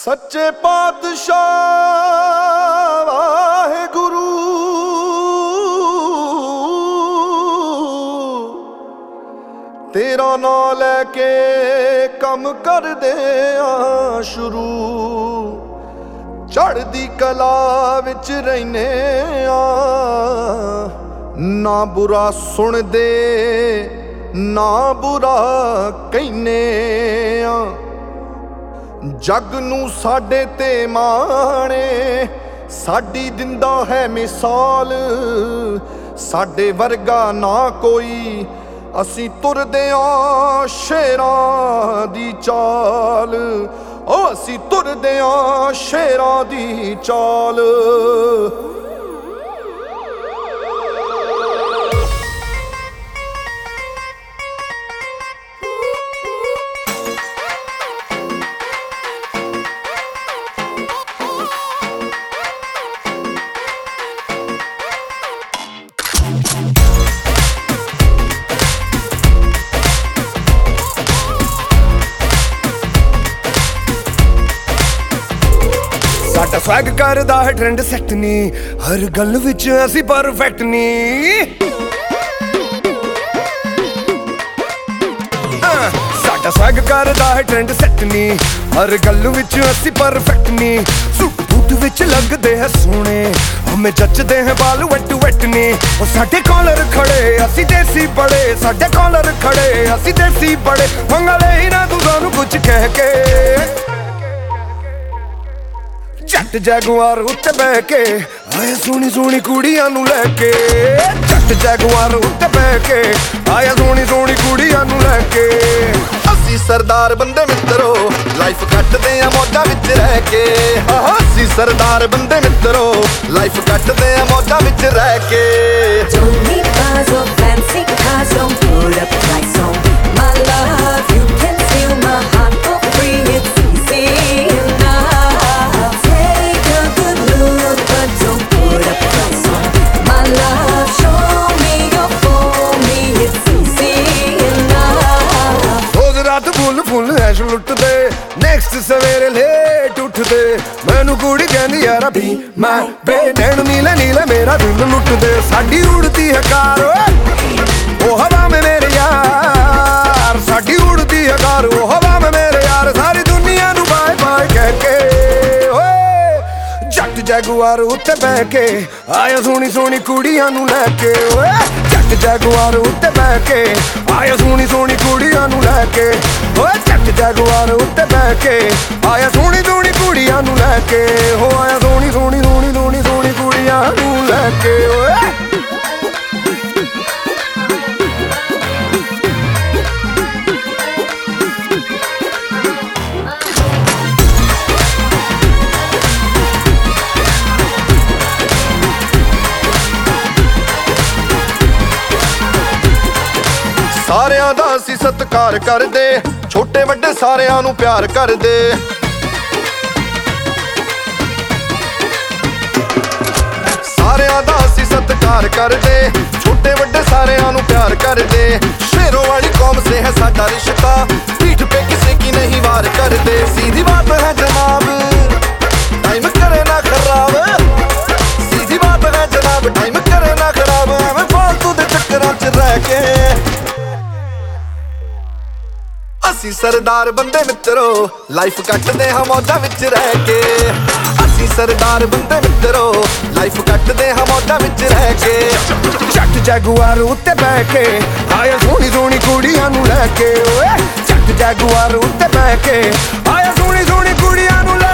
सच्चे पातशाह वाहेगुरु तेरा नाम लैके कम कर दे शुरू चढ़दी कला विच रहने ना बुरा सुन दे ना बुरा कहने जग नू साडे ते माणे साडी दिंदा है मिसाल साडे वर्गा ना कोई असी तुरदे आ शेरां दी चाल ओ असी तुरदे आ शेरां दी चाल। साडा स्वैग करदा है ट्रेंड सैट नी हर गल विच असी परफेक्ट नी साडा स्वैग करदा है ट्रेंड सैट नी हर गल विच असी परफेक्ट नी सूट बूट विच लगदे है सोने हमें जचदे हैं बाल वट वट नी ओ साडे कॉलर खड़े असी देसी बड़े साडे कॉलर खड़े असी देसी बड़े मंगले ही ना तू सानू कुछ कह के जट जैगुआर उत्ते बह के आया सोनी सोनी कुड़ियां नू लैके जट जैगुआर उत्ते बह के आया सोनी सोनी कुड़ियां नू लैके असी सरदार बंदे मित्रो लाइफ कटदे आ मौजा विच रह के असी सरदार बंदे मित्रो लाइफ कटदे आ मौजा विच रह के। Don't need cars or fancy cars, don't put a price on my love. You can steal my heart for free, it's easy enough. Take a good look, but don't put a price on my love. Show me your for me, it's easy enough. रोज रात full full ऐश लुटदे next सवेरे late उठदे मैनू कुड़ी कहंदी यार भी मैं बेनैन नीले नीले मेरा दिल लुटदे साडी उड़ती है कार ओ हवा में मेरे यार साडी उड़ती है कार ओ हवा में मेरे यार सारी दुनिया नू बाय बाय कह के ओए जट जैगुआर उत्ते बह के आया सोनी सोनी कुड़ियां नू लैके ओए जट जैगुआर उत्ते बह के आया सोनी सोनी कुड़ियां नू लैके ओए जट जैगुआर उत्ते बह के आया सोनी सोनी कुड़ियां नू लैके हो आया सोनी सोनी सोनी सोनी सोनी कुड़ियां नू लैके ओए सारियां दा असी सत्कार करदे छोटे वड्डे सारियां नू प्यार करदे सारियां दा असी सत्कार करदे छोटे वड्डे सारियां नू प्यार करदे शेरों वाली कौम से है साडा रिश्ता पीठ पे किसी की नहीं वार करदे सीधी बात है जनाब टाइम करे ना खराब सीधी बात है जनाब टाइम करे ना खराब एवें फालतू दे चक्करां च रह के असी सरदार बंदे मित्रो लाइफ कटदे हां मौजा विच रह के असी सरदार बंदे मित्रो लाइफ कटदे हां मौजा विच रह के जट जैगुआर उत्ते बह के आया सोनी सोनी कुड़ियां नू लैके ओए जट जैगुआर उत्ते बह के आया सोनी सोनी कुड़ियां नू